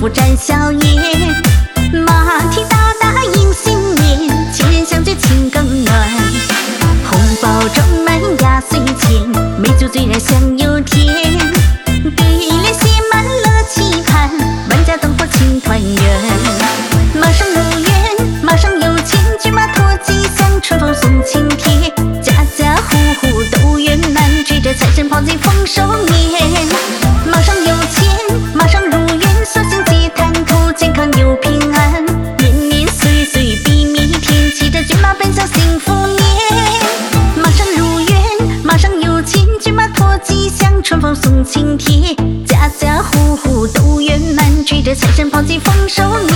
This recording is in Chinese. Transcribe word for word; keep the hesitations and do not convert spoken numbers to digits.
福展笑颜。马蹄大大迎新年，亲人相聚情更暖。红包装满压岁钱，美酒醉人享有甜。对联写满了期盼，万家灯火庆团圆。马上如愿，马上有钱，骏马托吉祥，春风送请帖，家家户户都圆满，追着财神跑进丰收年。马上有钱，马上如愿，所幸皆谈吐，健康又平安，年年岁岁比蜜甜，骑着骏马奔向幸福年。马上如愿，马上有钱，骏马托吉祥，春风送请帖，家家户户都圆满，追着财神跑进丰收年。